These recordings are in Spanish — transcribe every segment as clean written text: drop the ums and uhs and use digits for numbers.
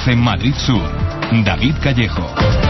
conduce Madrid Sur, David Callejo.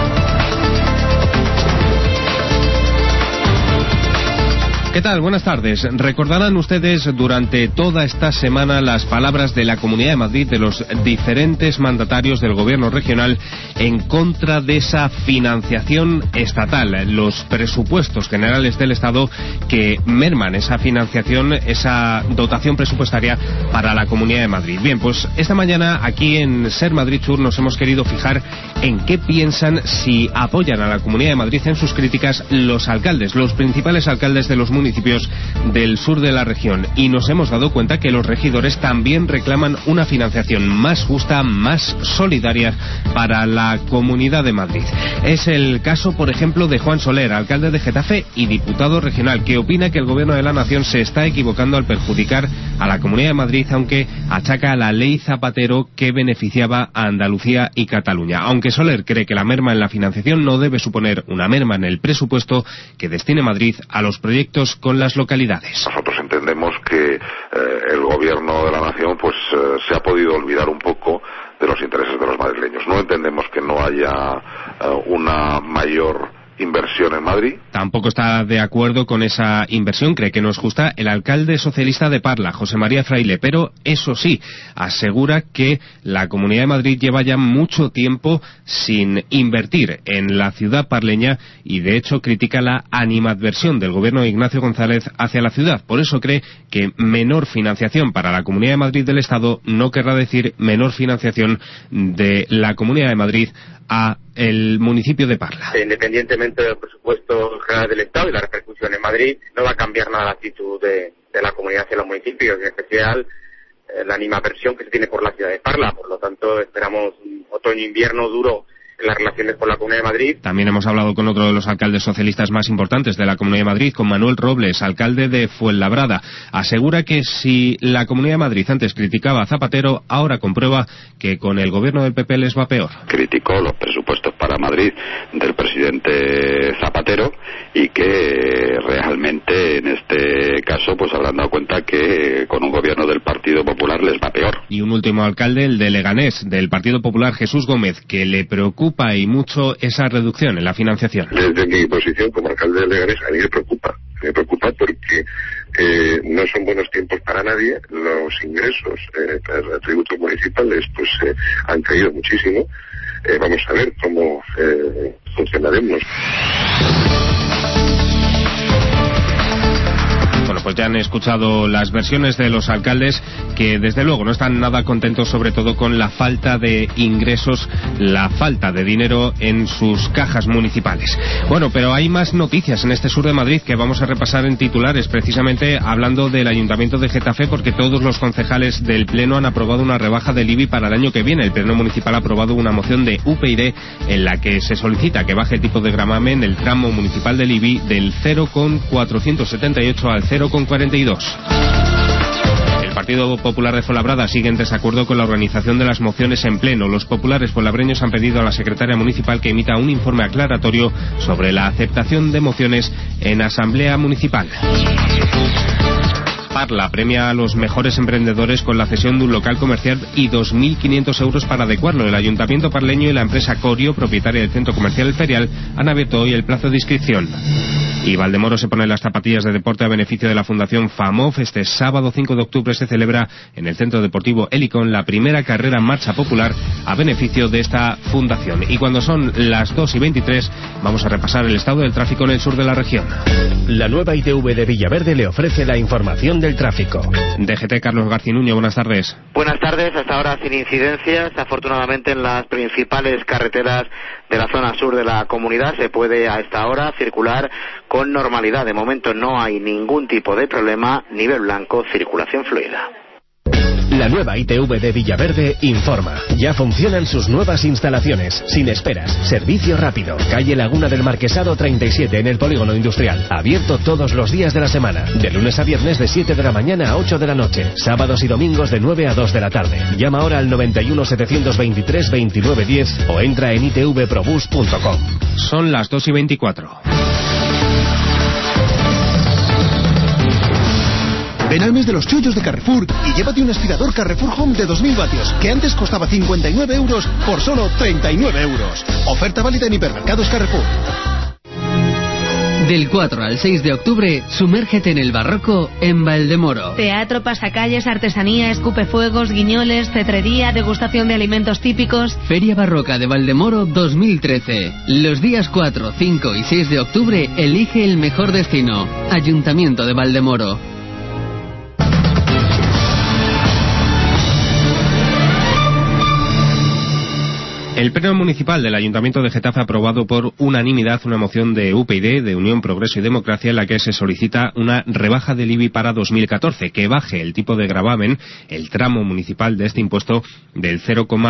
¿Qué tal? Buenas tardes. Recordarán ustedes durante toda esta semana las palabras de la Comunidad de Madrid, de los diferentes mandatarios del gobierno regional en contra de esa financiación estatal, los presupuestos generales del Estado que merman esa financiación, esa dotación presupuestaria para la Comunidad de Madrid. Bien, pues esta mañana aquí en Ser Madrid Sur nos hemos querido fijar en qué piensan, si apoyan a la Comunidad de Madrid en sus críticas los alcaldes, los principales alcaldes de los municipios del sur de la región, y nos hemos dado cuenta que los regidores también reclaman una financiación más justa, más solidaria para la Comunidad de Madrid. Es el caso, por ejemplo, de Juan Soler, alcalde de Getafe y diputado regional, que opina que el gobierno de la nación se está equivocando al perjudicar a la Comunidad de Madrid, aunque achaca a la ley Zapatero que beneficiaba a Andalucía y Cataluña. Aunque Soler cree que la merma en la financiación no debe suponer una merma en el presupuesto que destine Madrid a los proyectos con las localidades. Nosotros entendemos que el gobierno de la nación se ha podido olvidar un poco de los intereses de los madrileños. No entendemos que no haya una mayor inversión en Madrid. Tampoco está de acuerdo con esa inversión, cree que no es justa el alcalde socialista de Parla, José María Fraile, pero eso sí, asegura que la Comunidad de Madrid lleva ya mucho tiempo sin invertir en la ciudad parleña y de hecho critica la animadversión del gobierno de Ignacio González hacia la ciudad. Por eso cree que menor financiación para la Comunidad de Madrid del Estado no querrá decir menor financiación de la Comunidad de Madrid a el municipio de Parla. Independientemente del presupuesto general del Estado y la repercusión en Madrid, no va a cambiar nada la actitud de la comunidad hacia los municipios, en especial la animadversión que se tiene por la ciudad de Parla. Por lo tanto, esperamos un otoño-invierno duro en las relaciones con la Comunidad de Madrid. También hemos hablado con otro de los alcaldes socialistas más importantes de la Comunidad de Madrid, con Manuel Robles, alcalde de Fuenlabrada. Asegura que si la Comunidad de Madrid antes criticaba a Zapatero, ahora comprueba que con el gobierno del PP les va peor. Criticó los presupuestos para Madrid del presidente Zapatero y que realmente en este caso habrán dado cuenta que con un gobierno del Partido Popular les va peor. Y un último alcalde, el de Leganés, del Partido Popular, Jesús Gómez, que le preocupa y mucho esa reducción en la financiación. Desde mi posición como alcalde de Leganés, a mí me preocupa porque no son buenos tiempos para nadie. Los ingresos para tributos municipales han caído muchísimo. Vamos a ver cómo funcionaremos. Bueno, pues ya han escuchado las versiones de los alcaldes que desde luego no están nada contentos, sobre todo con la falta de ingresos, la falta de dinero en sus cajas municipales. Bueno, pero hay más noticias en este sur de Madrid que vamos a repasar en titulares, precisamente hablando del Ayuntamiento de Getafe, porque todos los concejales del Pleno han aprobado una rebaja del IBI para el año que viene. El Pleno Municipal ha aprobado una moción de UPyD en la que se solicita que baje el tipo de gravamen el tramo municipal del IBI del 0,478 al 0,42. El Partido Popular de Fuenlabrada sigue en desacuerdo con la organización de las mociones en pleno. Los populares fuenlabreños han pedido a la secretaria municipal que emita un informe aclaratorio sobre la aceptación de mociones en asamblea municipal. Parla premia a los mejores emprendedores con la cesión de un local comercial y 2.500 euros para adecuarlo. El Ayuntamiento parleño y la empresa Corio, propietaria del Centro Comercial El Ferial, han abierto hoy el plazo de inscripción. Y Valdemoro se pone las zapatillas de deporte a beneficio de la Fundación FAMOF. Este sábado 5 de octubre se celebra en el Centro Deportivo Helicón la primera carrera en marcha popular a beneficio de esta fundación. Y cuando son las 2:23 vamos a repasar el estado del tráfico en el sur de la región. La nueva ITV de Villaverde le ofrece la información del tráfico. DGT, Carlos Garcinuño, buenas tardes. Buenas tardes, hasta ahora sin incidencias. Afortunadamente en las principales carreteras de la zona sur de la comunidad se puede a esta hora circular con normalidad. De momento no hay ningún tipo de problema. Nivel blanco, circulación fluida. La nueva ITV de Villaverde informa. Ya funcionan sus nuevas instalaciones, sin esperas, servicio rápido. Calle Laguna del Marquesado 37 en el Polígono Industrial. Abierto todos los días de la semana. De lunes a viernes de 7 de la mañana a 8 de la noche. Sábados y domingos de 9 a 2 de la tarde. Llama ahora al 91 723 2910 o entra en itvprobus.com. Son las 2:24. Ven al mes de los chollos de Carrefour y llévate un aspirador Carrefour Home de 2000 vatios, que antes costaba 59 euros por solo 39 euros. Oferta válida en hipermercados Carrefour. Del 4 al 6 de octubre, sumérgete en el barroco en Valdemoro. Teatro, pasacalles, artesanía, escupefuegos, guiñoles, cetrería, degustación de alimentos típicos. Feria Barroca de Valdemoro 2013. Los días 4, 5 y 6 de octubre, elige el mejor destino. Ayuntamiento de Valdemoro. El Pleno Municipal del Ayuntamiento de Getafe ha aprobado por unanimidad una moción de UPyD, de Unión, Progreso y Democracia, en la que se solicita una rebaja del IBI para 2014, que baje el tipo de gravamen, el tramo municipal de este impuesto, del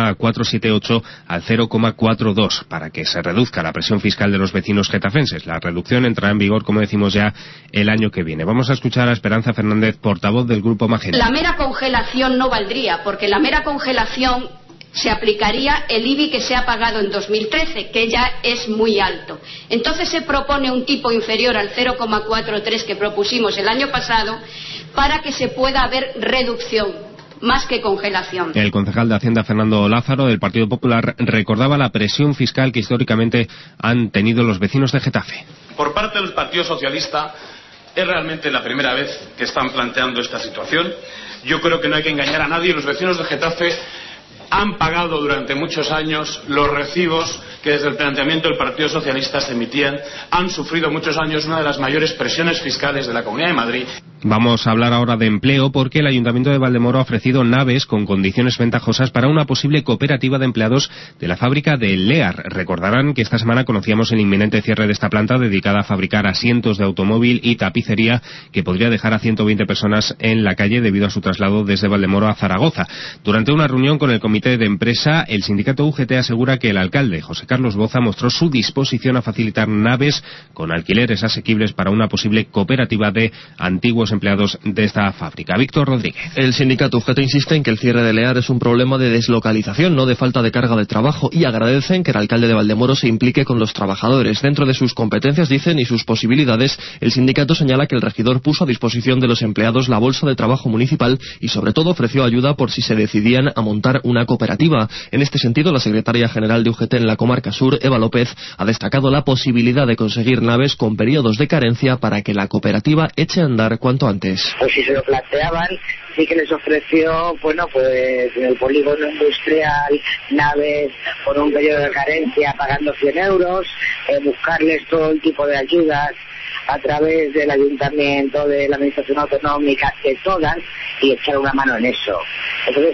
0,478 al 0,42, para que se reduzca la presión fiscal de los vecinos getafenses. La reducción entrará en vigor, como decimos, ya el año que viene. Vamos a escuchar a Esperanza Fernández, portavoz del Grupo Magenta. La mera congelación no valdría, porque la mera congelación se aplicaría el IBI que se ha pagado en 2013, que ya es muy alto. Entonces se propone un tipo inferior al 0,43 que propusimos el año pasado para que se pueda haber reducción, más que congelación. El concejal de Hacienda, Fernando Lázaro, del Partido Popular, recordaba la presión fiscal que históricamente han tenido los vecinos de Getafe. Por parte del Partido Socialista, es realmente la primera vez que están planteando esta situación. Yo creo que no hay que engañar a nadie. Los vecinos de Getafe han pagado durante muchos años los recibos que desde el planteamiento del Partido Socialista se emitían, han sufrido muchos años una de las mayores presiones fiscales de la Comunidad de Madrid. Vamos a hablar ahora de empleo, porque el Ayuntamiento de Valdemoro ha ofrecido naves con condiciones ventajosas para una posible cooperativa de empleados de la fábrica de Lear. Recordarán que esta semana conocíamos el inminente cierre de esta planta dedicada a fabricar asientos de automóvil y tapicería, que podría dejar a 120 personas en la calle debido a su traslado desde Valdemoro a Zaragoza. Durante una reunión con el comité de empresa, el sindicato UGT asegura que el alcalde, José Carlos Boza, mostró su disposición a facilitar naves con alquileres asequibles para una posible cooperativa de antiguos empleados de esta fábrica. Víctor Rodríguez. El sindicato UGT insiste en que el cierre de Lear es un problema de deslocalización, no de falta de carga de trabajo, y agradecen que el alcalde de Valdemoro se implique con los trabajadores. Dentro de sus competencias, dicen, y sus posibilidades, el sindicato señala que el regidor puso a disposición de los empleados la bolsa de trabajo municipal y sobre todo ofreció ayuda por si se decidían a montar una cooperativa. En este sentido, la secretaria general de UGT en la comarca sur, Eva López, ha destacado la posibilidad de conseguir naves con periodos de carencia para que la cooperativa eche a andar cuanto antes. Pues si se lo planteaban, sí que les ofreció, bueno, pues en el polígono industrial, naves con un periodo de carencia pagando 100 euros, buscarles todo el tipo de ayudas a través del ayuntamiento, de la administración autonómica, de todas, y echar una mano en eso. Entonces,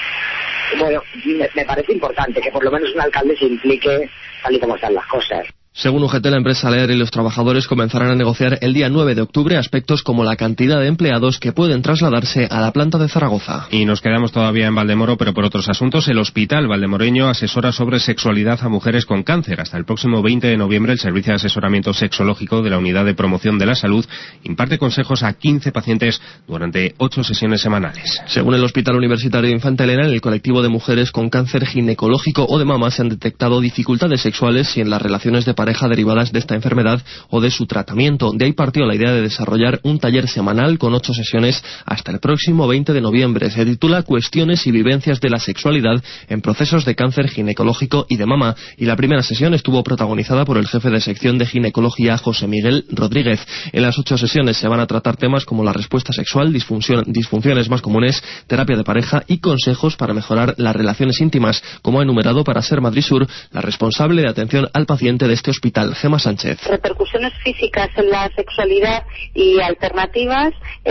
bueno, me parece importante que por lo menos un alcalde se implique tal y como están las cosas. Según UGT, la empresa Lear y los trabajadores comenzarán a negociar el día 9 de octubre aspectos como la cantidad de empleados que pueden trasladarse a la planta de Zaragoza. Y nos quedamos todavía en Valdemoro, pero por otros asuntos. El Hospital Valdemoreño asesora sobre sexualidad a mujeres con cáncer. Hasta el próximo 20 de noviembre, el Servicio de Asesoramiento Sexológico de la Unidad de Promoción de la Salud imparte consejos a 15 pacientes durante 8 sesiones semanales. Según el Hospital Universitario de Infanta Elena, en el colectivo de mujeres con cáncer ginecológico o de mama se han detectado dificultades sexuales y en las relaciones de pareja derivadas de esta enfermedad o de su tratamiento. De ahí partió la idea de desarrollar un taller semanal con 8 sesiones hasta el próximo 20 de noviembre. Se titula Cuestiones y vivencias de la sexualidad en procesos de cáncer ginecológico y de mama, y la primera sesión estuvo protagonizada por el jefe de sección de ginecología, José Miguel Rodríguez. En las 8 sesiones se van a tratar temas como la respuesta sexual, disfunciones más comunes, terapia de pareja y consejos para mejorar las relaciones íntimas, como ha enumerado para Ser Madrid Sur la responsable de atención al paciente de este hospital, Gema Sánchez. Repercusiones físicas en la sexualidad y alternativas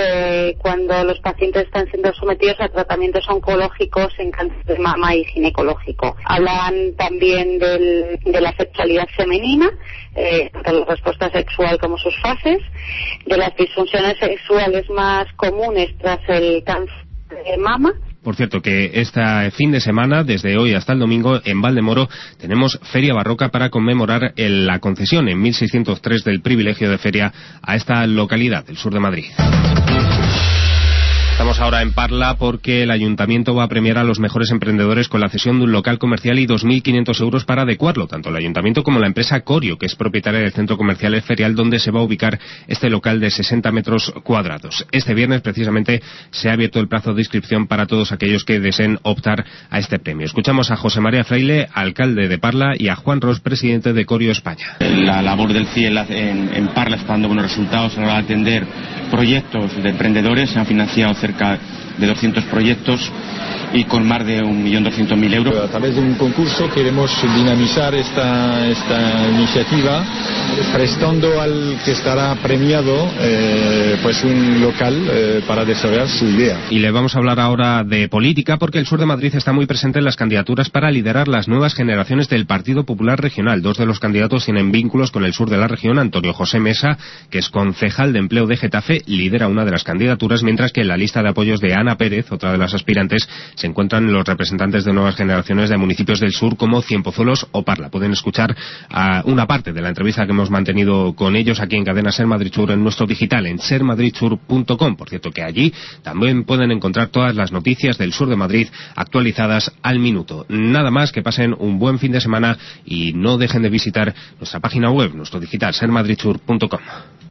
cuando los pacientes están siendo sometidos a tratamientos oncológicos en cáncer de mama y ginecológico. Hablan también de la sexualidad femenina, tanto la respuesta sexual como sus fases, de las disfunciones sexuales más comunes tras el cáncer de mama. Por cierto, que este fin de semana, desde hoy hasta el domingo, en Valdemoro, tenemos Feria Barroca para conmemorar la concesión en 1603 del privilegio de feria a esta localidad del sur de Madrid. Estamos ahora en Parla porque el Ayuntamiento va a premiar a los mejores emprendedores con la cesión de un local comercial y 2.500 euros para adecuarlo, tanto el Ayuntamiento como la empresa Corio, que es propietaria del centro comercial El Ferial, donde se va a ubicar este local de 60 metros cuadrados. Este viernes, precisamente, se ha abierto el plazo de inscripción para todos aquellos que deseen optar a este premio. Escuchamos a José María Fraile, alcalde de Parla, y a Juan Ros, presidente de Corio España. La labor del CIE en Parla está dando buenos resultados a la hora de atender proyectos de emprendedores. Se han financiado cerca de 200 proyectos y con más de 1.200.000 euros. A través de un concurso queremos dinamizar esta iniciativa, prestando al que estará premiado pues un local para desarrollar su idea. Y le vamos a hablar ahora de política, porque el sur de Madrid está muy presente en las candidaturas para liderar las nuevas generaciones del Partido Popular Regional. Dos de los candidatos tienen vínculos con el sur de la región. Antonio José Mesa, que es concejal de empleo de Getafe, lidera una de las candidaturas, mientras que en la lista de apoyos de Ana Pérez, otra de las aspirantes, se encuentran los representantes de nuevas generaciones de municipios del sur como Cienpozuelos o Parla. Pueden escuchar una parte de la entrevista que hemos mantenido con ellos aquí en Cadena Ser Madrid Sur en nuestro digital, en sermadridsur.com. Por cierto, que allí también pueden encontrar todas las noticias del sur de Madrid actualizadas al minuto. Nada más, que pasen un buen fin de semana y no dejen de visitar nuestra página web, nuestro digital, sermadridsur.com.